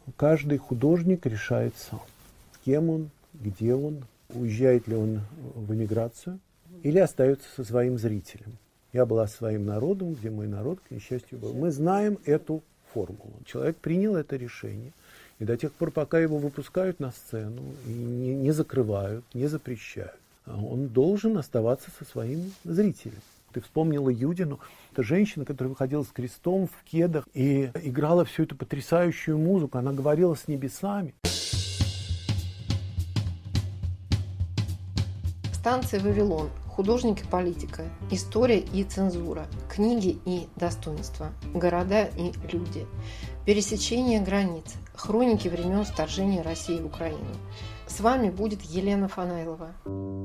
Каждый художник решает сам, с кем он, где он, уезжает ли он в эмиграцию или остается со своим зрителем. Я была своим народом, где мой народ, к несчастью, был. Мы знаем эту формулу. Человек принял это решение. И до тех пор, пока его выпускают на сцену, и не закрывают, не запрещают, он должен оставаться со своим зрителем. Ты вспомнила Юдину. Это женщина, которая выходила с крестом в кедах и играла всю эту потрясающую музыку. Она говорила с небесами. Станция «Вавилон». Художник и политика. История и цензура. Книги и достоинства. Города и люди. Пересечение границ. Хроники времен вторжения России в Украину. С вами будет Елена Фанайлова.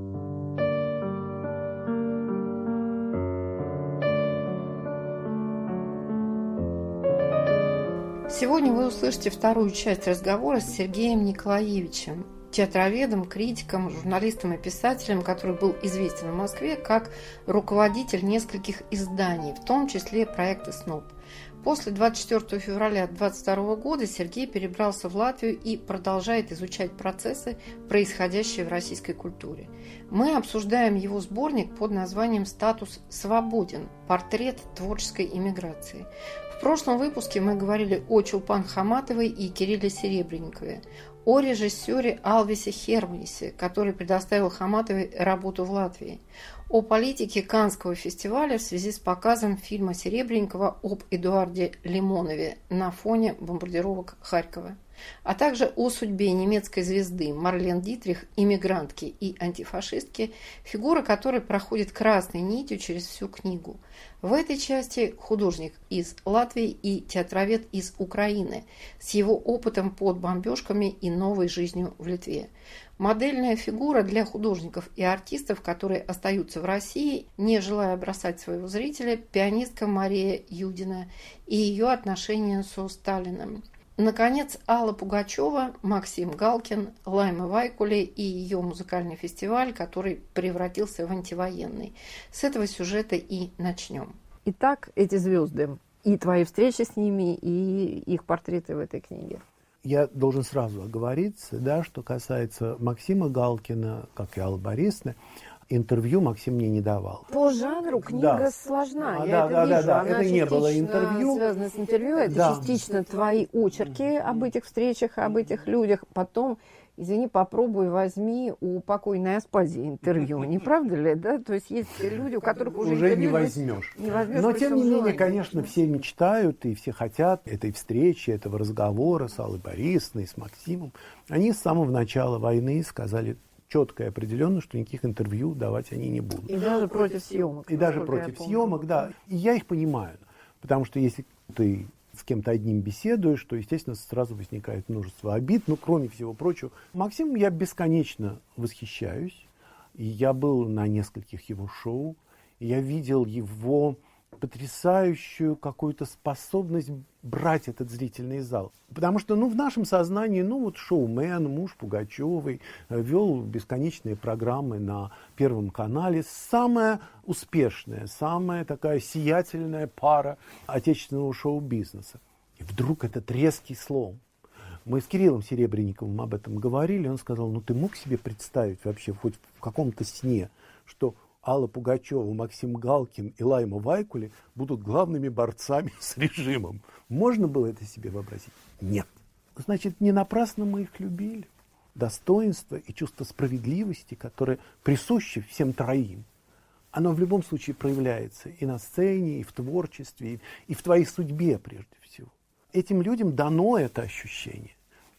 Сегодня вы услышите вторую часть разговора с Сергеем Николаевичем, театроведом, критиком, журналистом и писателем, который был известен в Москве как руководитель нескольких изданий, в том числе проекта «СНОП». После 24 февраля 2022 года Сергей перебрался в Латвию и продолжает изучать процессы, происходящие в российской культуре. Мы обсуждаем его сборник под названием «Статус свободен. Портрет творческой иммиграции». В прошлом выпуске мы говорили о Чулпан Хаматовой и Кирилле Серебренникове, о режиссере Алвисе Херманисе, который предоставил Хаматовой работу в Латвии, о политике Каннского фестиваля в связи с показом фильма Серебренникова об Эдуарде Лимонове на фоне бомбардировок Харькова, а также о судьбе немецкой звезды Марлен Дитрих, иммигрантки и антифашистки, фигура которой проходит красной нитью через всю книгу. В этой части художник из Латвии и театровед из Украины с его опытом под бомбежками и новой жизнью в Литве. Модельная фигура для художников и артистов, которые остаются в России, не желая бросать своего зрителя, пианистка Мария Юдина и ее отношения со Сталиным. Наконец, Алла Пугачева, Максим Галкин, Лайма Вайкуле и ее музыкальный фестиваль, который превратился в антивоенный. С этого сюжета и начнем. Итак, эти звезды, и твои встречи с ними, и их портреты в этой книге. Я должен сразу оговориться, да, что касается Максима Галкина, как и Аллы Борисовны, интервью Максим мне не давал. По жанру книга сложна. Да. Это не было интервью. Связано с интервью, это частично твои очерки об этих встречах, об этих людях. Потом, извини, попробуй возьми у покойной Аспазии интервью. Не правда ли, да? То есть есть люди, у которых уже не возьмешь. Но тем не менее, конечно, все мечтают и все хотят этой встречи, этого разговора с Аллой Борисовной, с Максимом. Они с самого начала войны сказали четко и определенно, что никаких интервью давать они не будут. И даже против съемок. И даже против съемок, да. И я их понимаю. Потому что если ты с кем-то одним беседуешь, то, естественно, сразу возникает множество обид. Ну, кроме всего прочего. Максимом я бесконечно восхищаюсь. И я был на нескольких его шоу. И я видел его потрясающую какую-то способность брать этот зрительный зал. Потому что, в нашем сознании, шоумен, муж Пугачевой, вел бесконечные программы на Первом канале. Самая успешная, самая такая сиятельная пара отечественного шоу-бизнеса. И вдруг этот резкий слом. Мы с Кириллом Серебренниковым об этом говорили. Он сказал, ты мог себе представить вообще хоть в каком-то сне, что Алла Пугачева, Максим Галкин и Лайма Вайкуле будут главными борцами с режимом. Можно было это себе вообразить? Нет. Значит, не напрасно мы их любили. Достоинство и чувство справедливости, которое присуще всем троим, оно в любом случае проявляется и на сцене, и в творчестве, и в твоей судьбе прежде всего. Этим людям дано это ощущение,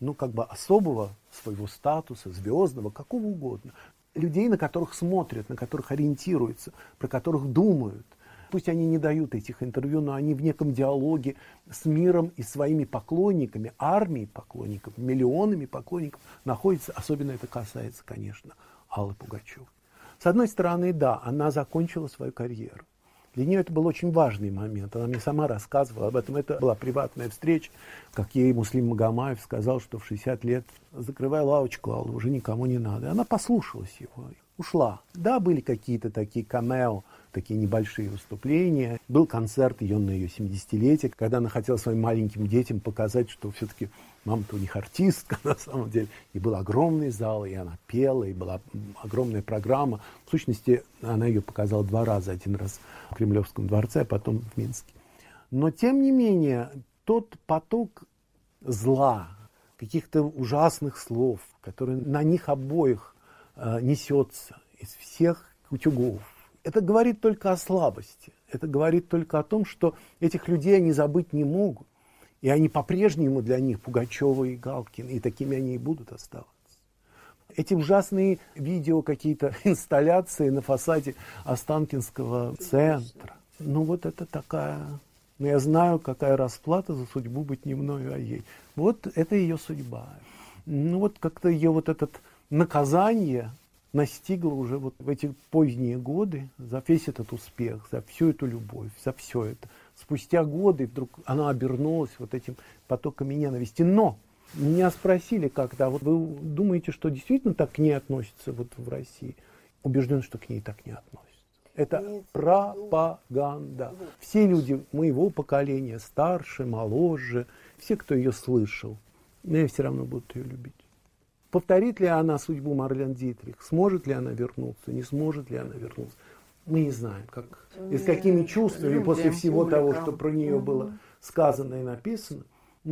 особого своего статуса, звездного, какого угодно. Людей, на которых смотрят, на которых ориентируются, про которых думают. Пусть они не дают этих интервью, но они в неком диалоге с миром и своими поклонниками, армией поклонников, миллионами поклонников находятся. Особенно это касается, конечно, Аллы Пугачевой. С одной стороны, да, она закончила свою карьеру. Для нее это был очень важный момент. Она мне сама рассказывала об этом. Это была приватная встреча, как ей Муслим Магомаев сказал, что в 60 лет закрывай лавочку, Алла, уже никому не надо. И она послушалась его. ушла. Да, были какие-то такие камео, такие небольшие выступления. Был концерт ее на ее 70-летие, когда она хотела своим маленьким детям показать, что все-таки мама-то у них артистка на самом деле. И был огромный зал, и она пела, и была огромная программа. В сущности, она ее показала 2 раза. Один раз в Кремлевском дворце, а потом в Минске. Но, тем не менее, тот поток зла, каких-то ужасных слов, который на них обоих несется из всех утюгов, это говорит только о слабости. Это говорит только о том, что этих людей они забыть не могут. И они по-прежнему для них Пугачева и Галкин, и такими они и будут оставаться. Эти ужасные видео, какие-то инсталляции на фасаде Останкинского центра. Ну вот это такая... Но я знаю, какая расплата за судьбу быть не мною, а ей. Вот это ее судьба. Ну вот как-то ее вот это наказание настигло уже вот в эти поздние годы за весь этот успех, за всю эту любовь, за все это. Спустя годы вдруг она обернулась вот этим потоками ненависти. Но меня спросили как-то, вот вы думаете, что действительно так к ней относятся вот в России? Убежден, что к ней так не относятся. Это пропаганда. Все люди моего поколения, старше, моложе, все, кто ее слышал, все равно будут ее любить. Повторит ли она судьбу Марлен Дитрих? Сможет ли она вернуться? Не сможет ли она вернуться? Мы не знаем, как, и с какими чувствами после всего того, что про нее было сказано и написано.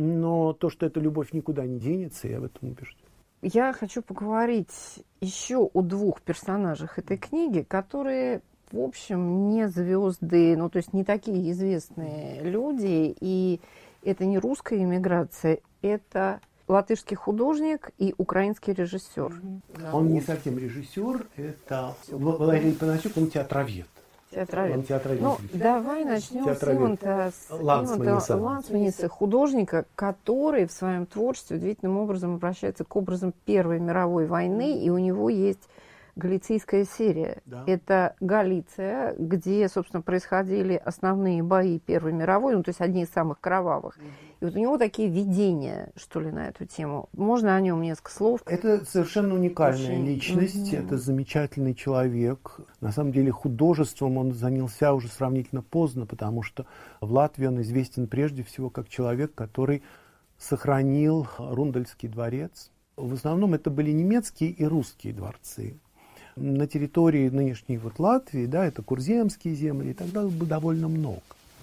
Но то, что эта любовь никуда не денется, я в этом убежден. Я хочу поговорить еще о 2 персонажах этой книги, которые, в общем, не звезды, ну, то есть не такие известные люди. И это не русская эмиграция, это латышский художник и украинский режиссер. Он не совсем режиссер, это Валерий Панасюк, он театровед. Он театровед. Ну, давай начнем с Иманта Лансманиса, художника, который в своем творчестве удивительным образом обращается к образам Первой мировой войны, и у него есть галицийская серия. Да. Это Галиция, где, собственно, происходили основные бои Первой мировой, ну, то есть одни из самых кровавых. И вот у него такие видения, что ли, на эту тему. Можно о нем несколько слов? Это совершенно уникальная личность, это замечательный человек. На самом деле художеством он занялся уже сравнительно поздно, потому что в Латвии он известен прежде всего как человек, который сохранил Рундельский дворец. В основном это были немецкие и русские дворцы. На территории нынешней вот Латвии, да, это Курземские земли, и тогда было довольно много.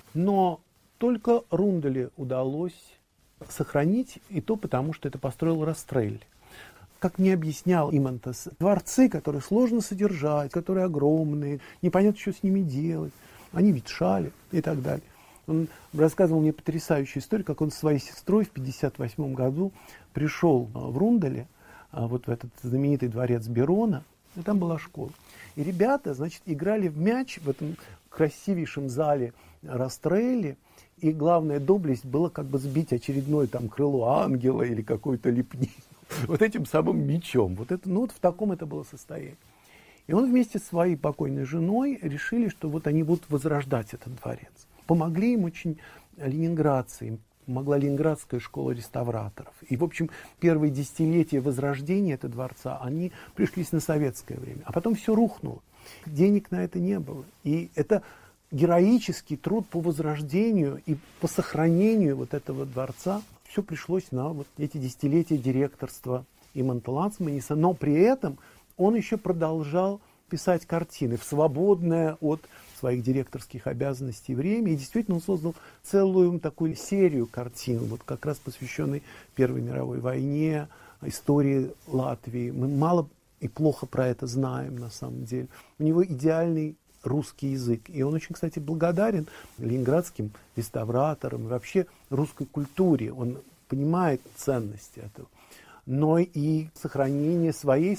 Но только Рунделе удалось сохранить, и то потому, что это построил Растрелли. Как мне объяснял Имантас, дворцы, которые сложно содержать, которые огромные, непонятно, что с ними делать, они ветшали и так далее. Он рассказывал мне потрясающую историю, как он со своей сестрой в 1958 году пришел в Рунделе, вот в этот знаменитый дворец Берона, и там была школа. И ребята, значит, играли в мяч в этом красивейшем зале Растрелли, и главная доблесть была как бы сбить очередное там крыло ангела или какую-то лепнину вот этим самым мячом. Вот это, ну вот в таком это было состояние. И он вместе с своей покойной женой решили, что вот они будут возрождать этот дворец. Помогли им очень ленинградцы, им помогла Ленинградская школа реставраторов. И, в общем, первые десятилетия возрождения этого дворца, они пришлись на советское время. А потом все рухнуло. Денег на это не было. И это героический труд по возрождению и по сохранению вот этого дворца. Все пришлось на вот эти десятилетия директорства Иманта Лансманиса. Но при этом он еще продолжал писать картины в свободное от своих директорских обязанностей время. И действительно он создал целую такую серию картин, вот как раз посвященной Первой мировой войне, истории Латвии. Мы мало и плохо про это знаем на самом деле. У него идеальный русский язык. И он очень, кстати, благодарен ленинградским реставраторам и вообще русской культуре. Он понимает ценности этого. Но и сохранение своей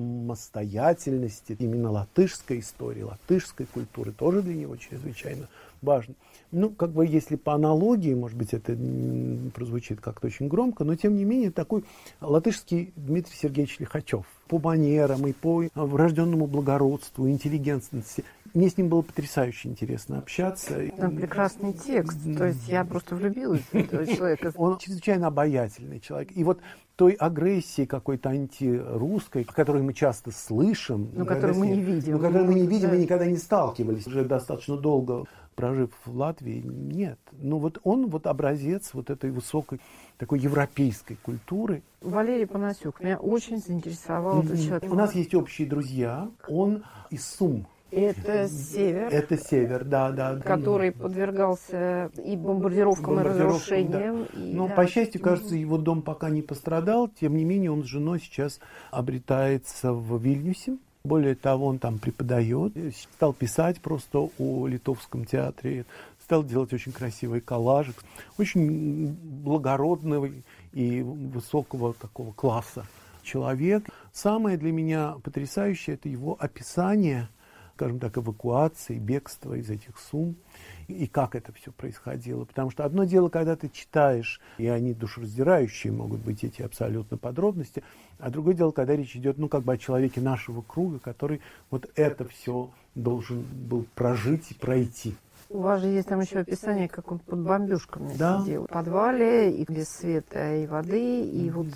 самостоятельности, именно латышской истории, латышской культуры, тоже для него чрезвычайно важно. Ну, как бы, если по аналогии, может быть, это прозвучит как-то очень громко, но, тем не менее, такой латышский Дмитрий Сергеевич Лихачев. По манерам и по врожденному благородству, интеллигентности. Мне с ним было потрясающе интересно общаться. Там прекрасный текст. То есть я просто влюбилась в этого человека. Он чрезвычайно обаятельный человек. И вот той агрессии какой-то антирусской, о которой мы часто слышим, но которую мы не видим. Но которую мы не видим и никогда не сталкивались. Уже достаточно долго прожив в Латвии, нет. Ну вот он вот образец вот этой высокой такой европейской культуры. Валерий Панасюк. Меня очень заинтересовал этот человек. У нас есть общие друзья. Он из Сум. Это север. Это север, да. Который подвергался и бомбардировкам, и разрушениям. Да. Но, по счастью, кажется, его дом пока не пострадал. Тем не менее, он с женой сейчас обретается в Вильнюсе. Более того, он там преподает. Стал писать просто о Литовском театре. Стал делать очень красивый коллажик. Очень благородный и высокого такого класса человек. Самое для меня потрясающее – это его описание, скажем так, эвакуации, бегства из этих Сум, и как это все происходило. Потому что одно дело, когда ты читаешь, и они душераздирающие могут быть, эти абсолютно подробности, а другое дело, когда речь идет, как бы о человеке нашего круга, который вот это все должен был прожить и пройти. У вас же есть там еще описание, как он под бомбежками сидел. В подвале, и без света и воды, и вот...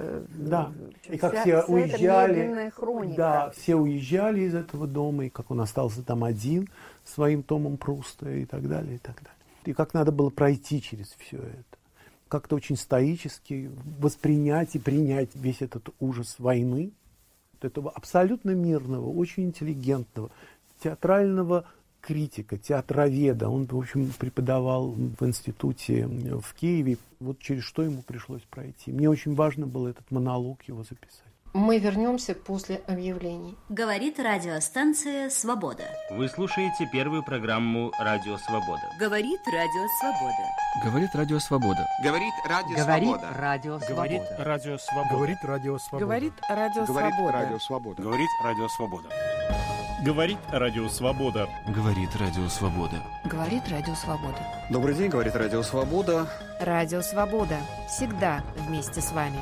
Да, и как все уезжали. Хроника. Да, все уезжали из этого дома, и как он остался там один, своим томом Пруста, и так далее, и так далее. И как надо было пройти через все это. Как-то очень стоически воспринять и принять весь этот ужас войны, этого абсолютно мирного, очень интеллигентного, театрального критика, театроведа. Он, в общем, преподавал в институте в Киеве. Вот через что ему пришлось пройти. Мне очень важно было этот монолог его записать. Мы вернемся после объявлений. Говорит радиостанция «Свобода». Вы слушаете первую программу «Радио Свобода». Говорит Радио Свобода. Говорит Радио Свобода. Говорит Радио Свобода. Говорит Радио Свобода. Говорит Радио Свобода. Говорит Радио Свобода. Говорит Радио Свобода. Говорит Радио Свобода. Говорит Радио Свобода. Говорит Радио Свобода. Добрый день, говорит Радио Свобода. Радио Свобода. Всегда вместе с вами.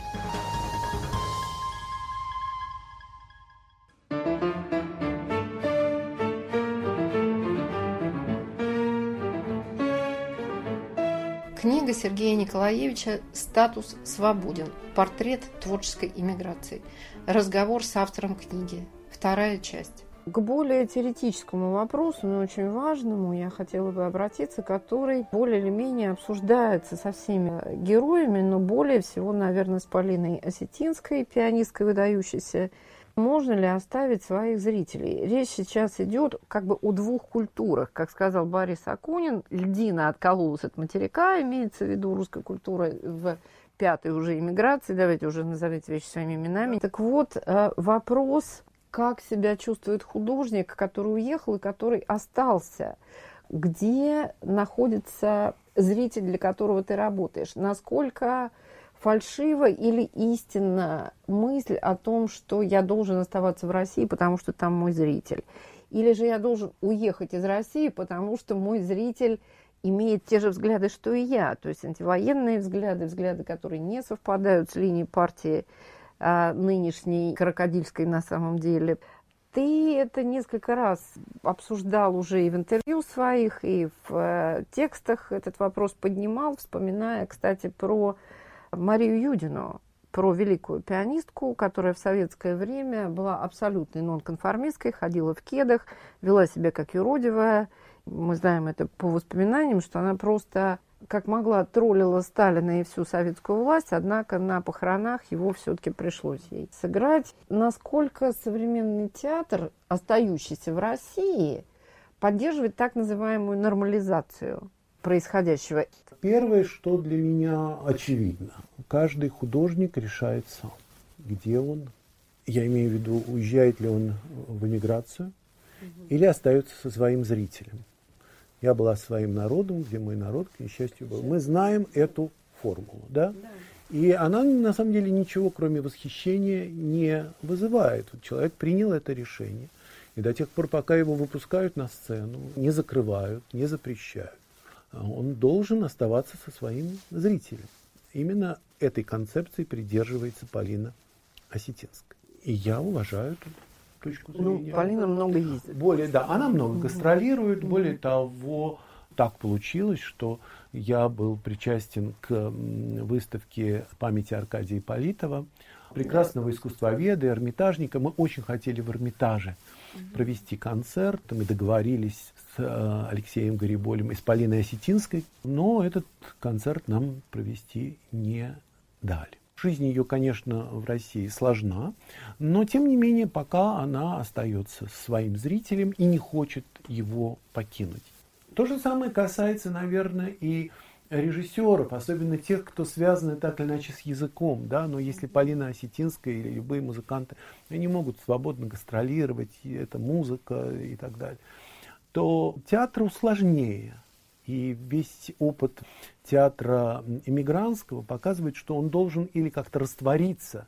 Книга Сергея Николаевича «Статус свободен. Портрет творческой иммиграции». Разговор с автором книги. Вторая часть. К более теоретическому вопросу, но очень важному, я хотела бы обратиться, который более или менее обсуждается со всеми героями, но более всего, наверное, с Полиной Осетинской, пианисткой выдающейся. Можно ли оставить своих зрителей? Речь сейчас идет как бы о двух культурах. Как сказал Борис Акунин, льдина откололась от материка, имеется в виду русская культура в пятой уже эмиграции. Давайте уже назовите вещи своими именами. Так вот, вопрос, как себя чувствует художник, который уехал и который остался. Где находится зритель, для которого ты работаешь? Насколько фальшива или истинна мысль о том, что я должен оставаться в России, потому что там мой зритель? Или же я должен уехать из России, потому что мой зритель имеет те же взгляды, что и я? То есть антивоенные взгляды, взгляды, которые не совпадают с линией партии нынешней, крокодильской на самом деле. Ты это несколько раз обсуждал уже и в интервью своих, и в текстах этот вопрос поднимал, вспоминая, кстати, про Марию Юдину, про великую пианистку, которая в советское время была абсолютной нонконформисткой, ходила в кедах, вела себя как юродивая. Мы знаем это по воспоминаниям, что она просто, как могла, троллила Сталина и всю советскую власть, однако на похоронах его все-таки пришлось ей сыграть. Насколько современный театр, остающийся в России, поддерживает так называемую нормализацию происходящего? Первое, что для меня очевидно, каждый художник решает сам, где он, я имею в виду, уезжает ли он в эмиграцию или остается со своим зрителем. Я была своим народом, где мой народ, к несчастью, был. Мы знаем эту формулу, да? И она, на самом деле, ничего, кроме восхищения, не вызывает. Вот человек принял это решение. И до тех пор, пока его выпускают на сцену, не закрывают, не запрещают, он должен оставаться со своим зрителем. Именно этой концепции придерживается Полина Осетинская. И я уважаю эту точку зрения. Полина много ездит. Она много гастролирует. Более того, так получилось, что я был причастен к выставке памяти Аркадия Ипполитова, прекрасного искусствоведа, эрмитажника. Мы очень хотели в Эрмитаже провести концерт. Мы договорились с Алексеем Гариболем и с Полиной Осетинской, но этот концерт нам провести не дали. Жизнь ее, конечно, в России сложна, но, тем не менее, пока она остается своим зрителем и не хочет его покинуть. То же самое касается, наверное, и режиссеров, особенно тех, кто связан так или иначе с языком. Да? Но если Полина Осетинская или любые музыканты, они могут свободно гастролировать, и это музыка и так далее, то театру сложнее. И весь опыт театра эмигрантского показывает, что он должен или как-то раствориться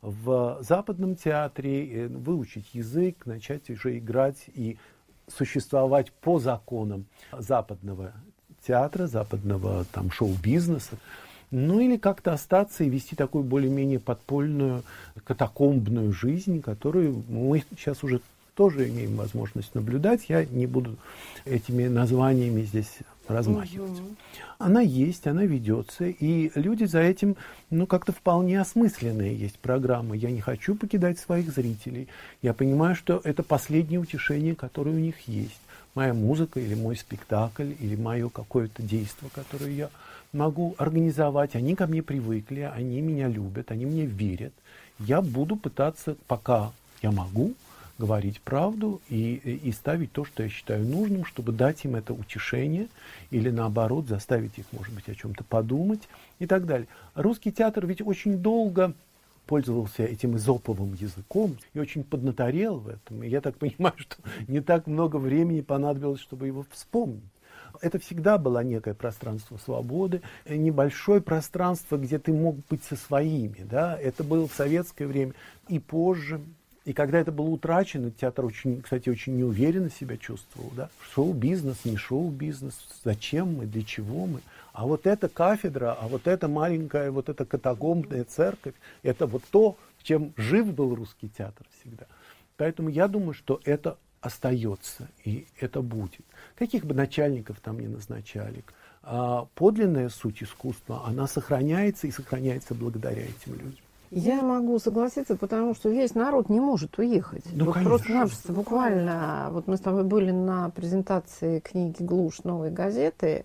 в западном театре, выучить язык, начать уже играть и существовать по законам западного театра, западного шоу-бизнеса, ну или как-то остаться и вести такую более-менее подпольную, катакомбную жизнь, которую мы сейчас уже тоже имеем возможность наблюдать. Я не буду этими названиями здесь размахивать. Она есть, она ведется, и люди за этим, как-то вполне осмысленные есть программы. Я не хочу покидать своих зрителей. Я понимаю, что это последнее утешение, которое у них есть. Моя музыка или мой спектакль, или мое какое-то действие, которое я могу организовать. Они ко мне привыкли, они меня любят, они мне верят. Я буду пытаться, пока я могу, говорить правду и ставить то, что я считаю нужным, чтобы дать им это утешение или, наоборот, заставить их, может быть, о чем-то подумать и так далее. Русский театр ведь очень долго пользовался этим эзоповым языком и очень поднаторел в этом. И я так понимаю, что не так много времени понадобилось, чтобы его вспомнить. Это всегда было некое пространство свободы, небольшое пространство, где ты мог быть со своими. Да? Это было в советское время и позже. И когда это было утрачено, театр, кстати, очень неуверенно себя чувствовал. Да? Шоу-бизнес, не шоу-бизнес, зачем мы, для чего мы. А вот эта кафедра, а вот эта маленькая, вот эта катакомбная церковь, это вот то, чем жив был русский театр всегда. Поэтому я думаю, что это остается, и это будет. Каких бы начальников там ни назначали, подлинная суть искусства, она сохраняется и сохраняется благодаря этим людям. Я могу согласиться, потому что весь народ не может уехать. Просто-напросто, буквально, вот мы с тобой были на презентации книги «Глушь. Новой газеты»,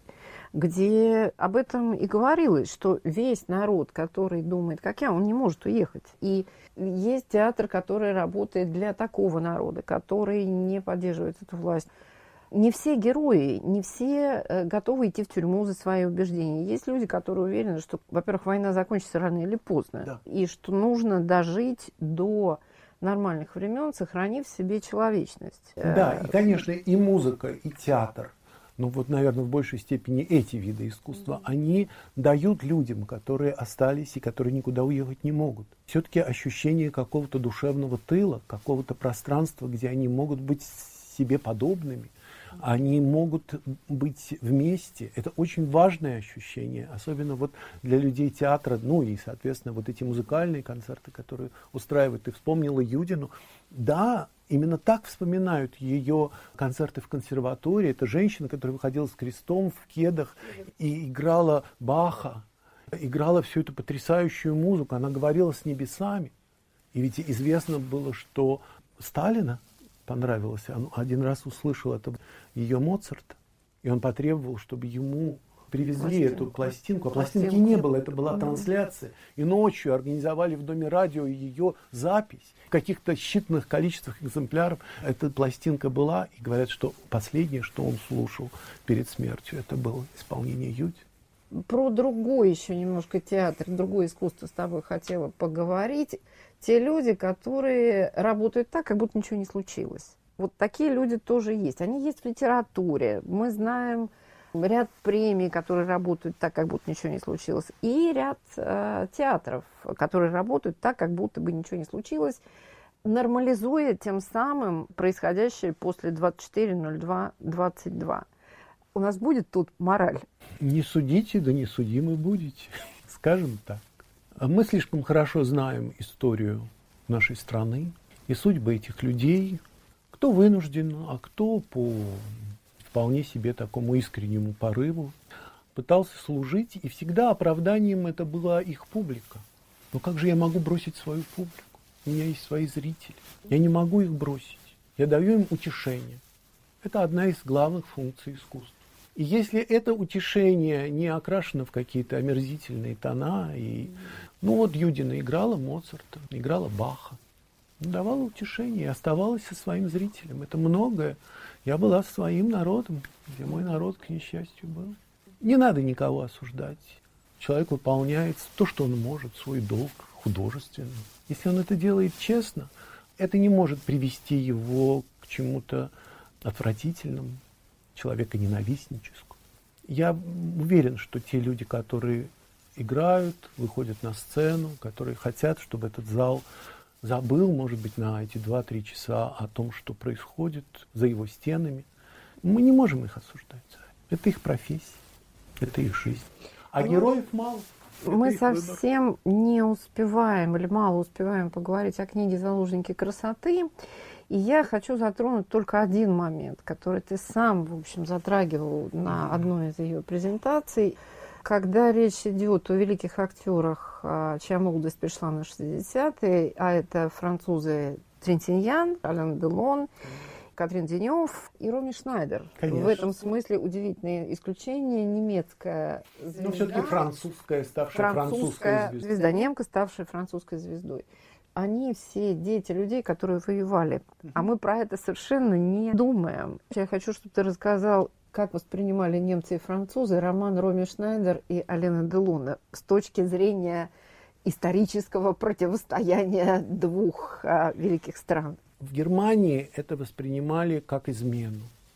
где об этом и говорилось, что весь народ, который думает, как я, он не может уехать. И есть театр, который работает для такого народа, который не поддерживает эту власть. Не все герои, не все готовы идти в тюрьму за свои убеждения. Есть люди, которые уверены, что, во-первых, война закончится рано или поздно, да. И что нужно дожить до нормальных времен, сохранив в себе человечность. Да, и, конечно, и музыка, и театр, наверное, в большей степени эти виды искусства, они дают людям, которые остались и которые никуда уехать не могут, все-таки ощущение какого-то душевного тыла, какого-то пространства, где они могут быть себе подобными. Они могут быть вместе. Это очень важное ощущение, особенно для людей театра, и, соответственно, эти музыкальные концерты, которые устраивают. Ты вспомнила Юдину. Да, именно так вспоминают ее концерты в консерватории. Это женщина, которая выходила с крестом в кедах и играла Баха, играла всю эту потрясающую музыку. Она говорила с небесами. И ведь известно было, что Сталина понравилось. Он один раз услышал это ее Моцарта, и он потребовал, чтобы ему привезли эту пластинку. А пластинки не было, это была трансляция. И ночью организовали в Доме радио ее запись. В каких-то считанных количествах экземпляров эта пластинка была. И говорят, что последнее, что он слушал перед смертью, это было исполнение Юди. Про другой еще немножко театр, другое искусство с тобой хотела поговорить. Те люди, которые работают так, как будто ничего не случилось. Вот такие люди тоже есть. Они есть в литературе. Мы знаем ряд премий, которые работают так, как будто ничего не случилось. И ряд театров, которые работают так, как будто бы ничего не случилось. нормализуя тем самым происходящее после 24.02.22. У нас будет тут мораль. Не судите, да не судимы будете, скажем так. Мы слишком хорошо знаем историю нашей страны и судьбы этих людей, кто вынужден, а кто по вполне себе такому искреннему порыву пытался служить, и всегда оправданием это была их публика. Но как же я могу бросить свою публику? У меня есть свои зрители. Я не могу их бросить. Я даю им утешение. Это одна из главных функций искусства. И если это утешение не окрашено в какие-то омерзительные тона, ну вот Юдина играла Моцарта, играла Баха, давала утешение и оставалась со своим зрителем. Это многое. Я была со своим народом, где мой народ, к несчастью, был. Не надо никого осуждать. Человек выполняет то, что он может, свой долг художественно. Если он это делает честно, это не может привести его к чему-то отвратительному, человеконенавистническому. Я уверен, что те люди, которые играют, выходят на сцену, которые хотят, чтобы этот зал забыл, может быть, на эти 2-3 часа о том, что происходит за его стенами, мы не можем их осуждать. Это их профессия, это их жизнь. А героев мало. Мы совсем не успеваем или мало успеваем поговорить о книге «Заложники красоты». И я хочу затронуть только один момент, который ты сам, в общем, затрагивал на одной из ее презентаций. Когда речь идет о великих актерах, чья молодость пришла на 60-е, а это французы Трентиньян, Ален Делон, Катрин Денёв и Роми Шнайдер. Конечно. В этом смысле удивительное исключение. Немецкая звезда. Но все-таки французская, ставшая французской звездой. Звезда, немка, ставшая французской звездой. Они все дети людей, которые воевали. А мы про это совершенно не думаем. Я хочу, чтобы ты рассказал, как воспринимали немцы и французы роман Роми Шнайдер и Алена Делона с точки зрения исторического противостояния двух великих стран. В Германии это воспринимали как измену.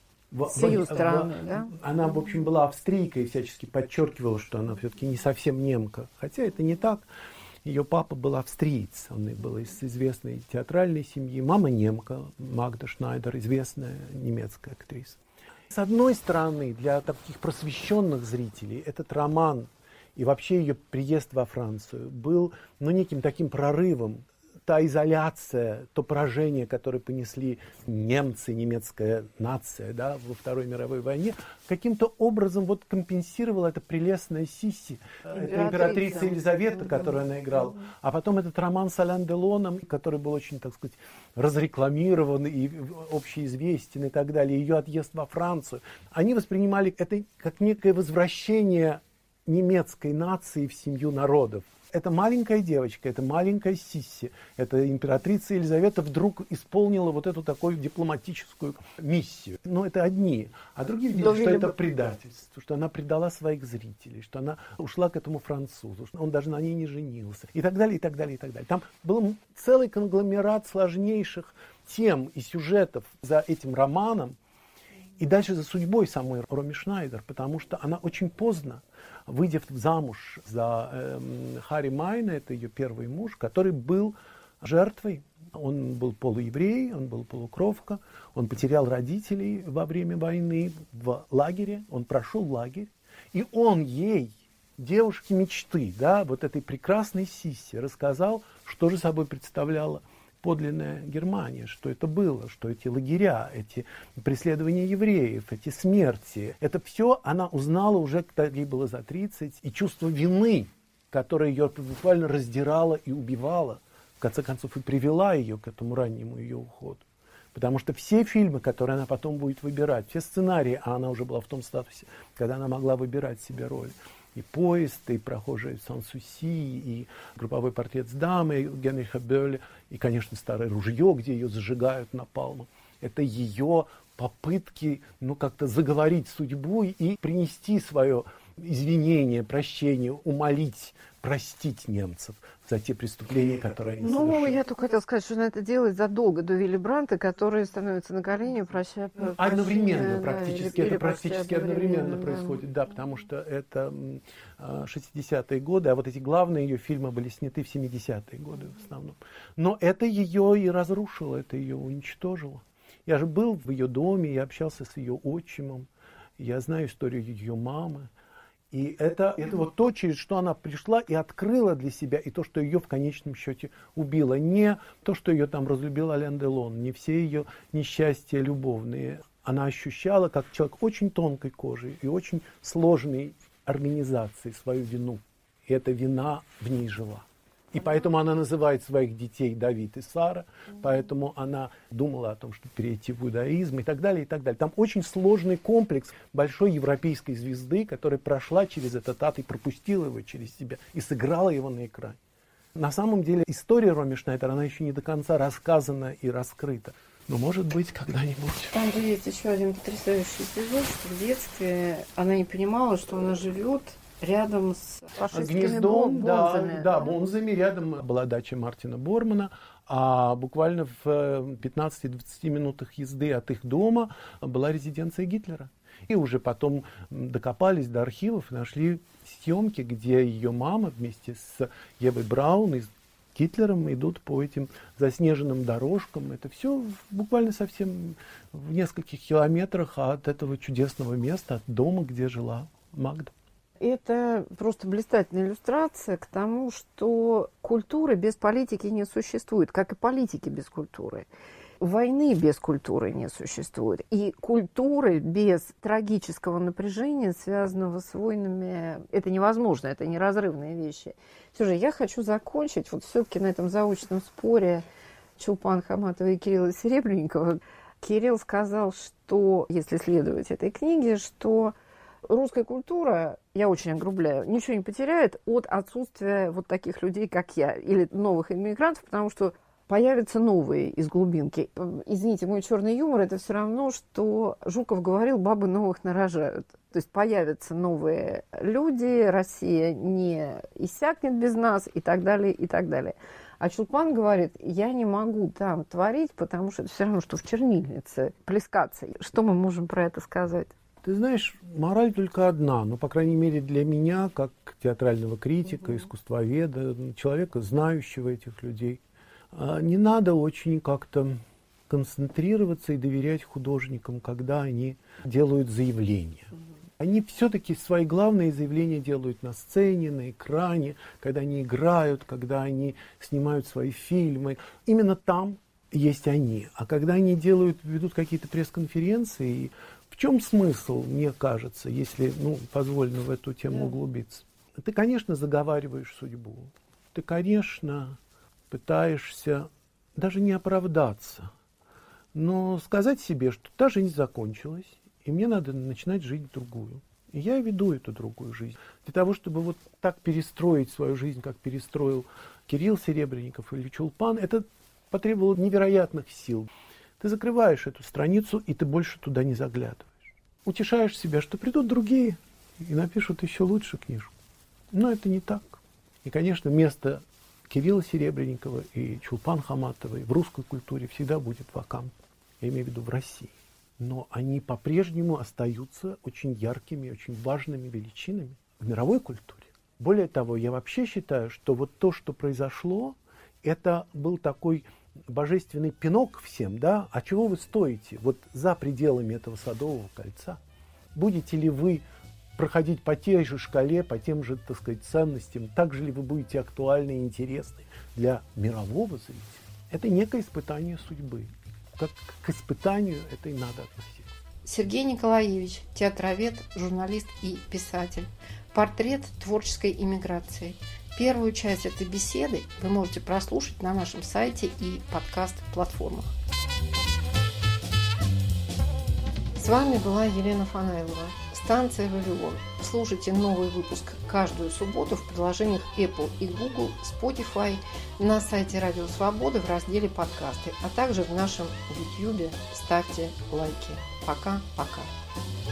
С ее стороны, да? Она, в общем, была австрийкой и всячески подчеркивала, что она все-таки не совсем немка. Хотя это не так. Ее папа был австриец, он был из известной театральной семьи. Мама немка, Магда Шнайдер, известная немецкая актриса. С одной стороны, для таких просвещенных зрителей этот роман и вообще ее приезд во Францию был неким таким прорывом. Та изоляция, то поражение, которое понесли немцы, немецкая нация, да, во Второй мировой войне, каким-то образом компенсировала эта прелестная Сисси, императрица Елизавета, которую она играла. А потом этот роман с Ален Делоном, который был очень, так сказать, разрекламирован и общеизвестен и так далее, ее отъезд во Францию. Они воспринимали это как некое возвращение немецкой нации в семью народов. Эта маленькая девочка, эта маленькая Сисси, эта императрица Елизавета вдруг исполнила вот эту такую дипломатическую миссию. Но это одни. А другие видели, что это предательство, что она предала своих зрителей, что она ушла к этому французу, что он даже на ней не женился. И так далее, и так далее, и так далее. Там был целый конгломерат сложнейших тем и сюжетов за этим романом. И дальше за судьбой самой Роми Шнайдер, потому что она очень поздно, выйдя замуж за Харри Майна, это ее первый муж, который был жертвой. Он был полуеврей, он был полукровка, он потерял родителей во время войны в лагере, он прошел лагерь, и он ей, девушке мечты, да, вот этой прекрасной Сисси, рассказал, что же собой представляла подлинная Германия, что это было, что эти лагеря, эти преследования евреев, эти смерти, это все она узнала уже, когда ей было за 30, и чувство вины, которое ее буквально раздирало и убивало, в конце концов и привела ее к этому раннему ее уходу. Потому что все фильмы, которые она потом будет выбирать, все сценарии, а она уже была в том статусе, когда она могла выбирать себе роли, и «Поезд», и «Прохожие Сан-Суси», и «Групповой портрет с дамой» Генриха Бёля, и, конечно, «Старое ружье», где ее зажигают напалмом. Это ее попытки, как-то заговорить судьбу и принести свое извинения, прощения, умолить, простить немцев за те преступления, которые они совершили. Я только хотела сказать, что он это делает задолго до Вилли Бранта, который становится на колени, прощая... Одновременно практически, это практически одновременно происходит, да, потому что это 60-е годы, а вот эти главные ее фильмы были сняты в 70-е годы в основном. Но это ее и разрушило, это ее уничтожило. Я же был в ее доме, я общался с ее отчимом, я знаю историю ее мамы. И это вот то, через что она пришла и открыла для себя, и то, что ее в конечном счете убило. Не то, что ее там разлюбил Ален Делон, не все ее несчастья любовные. Она ощущала, как человек очень тонкой кожи и очень сложной организации, свою вину. И эта вина в ней жила. И поэтому она называет своих детей Давид и Сара, поэтому она думала о том, чтобы перейти в иудаизм и так далее, и так далее. Там очень сложный комплекс большой европейской звезды, которая прошла через этот ад и пропустила его через себя, и сыграла его на экране. На самом деле история Роми Шнайдер, она еще не до конца рассказана и раскрыта. Но, может быть, когда-нибудь. Там же есть еще один потрясающий эпизод, что в детстве она не понимала, что она живет рядом с фашистскими бонзами. Да, бонзами. Рядом была дача Мартина Бормана, а буквально в 15-20 минутах езды от их дома была резиденция Гитлера. И уже потом докопались до архивов и нашли съемки, где ее мама вместе с Евой Браун и с Гитлером идут по этим заснеженным дорожкам. Это все буквально совсем в нескольких километрах от этого чудесного места, от дома, где жила Магда. Это просто блистательная иллюстрация к тому, что культуры без политики не существует, как и политики без культуры. Войны без культуры не существует. И культуры без трагического напряжения, связанного с войнами, это невозможно, это неразрывные вещи. Все же я хочу закончить вот все-таки на этом заочном споре Чулпан Хаматова и Кирилла Серебренникова. Кирилл сказал, что, если следовать этой книге, что русская культура, я очень огрубляю, ничего не потеряет от отсутствия вот таких людей, как я, или новых иммигрантов, потому что появятся новые из глубинки. Извините, мой черный юмор – это все равно, что Жуков говорил, бабы новых нарожают. То есть появятся новые люди, Россия не иссякнет без нас и так далее, и так далее. А Чулпан говорит, я не могу там творить, потому что это все равно, что в чернильнице плескаться. Что мы можем про это сказать? Ты знаешь, мораль только одна, ну, по крайней мере, для меня, как театрального критика, искусствоведа, человека, знающего этих людей. Не надо очень как-то концентрироваться и доверять художникам, когда они делают заявления. Они все-таки свои главные заявления делают на сцене, на экране, когда они играют, когда они снимают свои фильмы. Именно там есть они. А когда они ведут какие-то пресс-конференции, в чем смысл, мне кажется, если, позволено в эту тему углубиться? Ты, конечно, заговариваешь судьбу. Ты, конечно, пытаешься даже не оправдаться, но сказать себе, что та жизнь закончилась, и мне надо начинать жить другую. И я веду эту другую жизнь. Для того, чтобы вот так перестроить свою жизнь, как перестроил Кирилл Серебренников или Чулпан, это потребовало невероятных сил. Ты закрываешь эту страницу, и ты больше туда не заглядываешь. Утешаешь себя, что придут другие и напишут еще лучше книжку. Но это не так. И, конечно, место Кирилла Серебренникова и Чулпан Хаматовой в русской культуре всегда будет вакантно. Я имею в виду в России. Но они по-прежнему остаются очень яркими, очень важными величинами в мировой культуре. Более того, я вообще считаю, что вот то, что произошло, это был такой божественный пинок всем, да? А чего вы стоите вот за пределами этого Садового кольца? Будете ли вы проходить по той же шкале, по тем же, так сказать, ценностям, так же ли вы будете актуальны и интересны для мирового зрителя? Это некое испытание судьбы. Как к испытанию это и надо относиться. Сергей Николаевич, театровед, журналист и писатель. Портрет творческой иммиграции. Первую часть этой беседы вы можете прослушать на нашем сайте и подкаст-платформах. С вами была Елена Фанайлова. Станция «Вавилон». Слушайте новый выпуск каждую субботу в приложениях Apple и Google, Spotify, на сайте Радио Свобода в разделе «Подкасты», а также в нашем YouTube. Ставьте лайки. Пока-пока.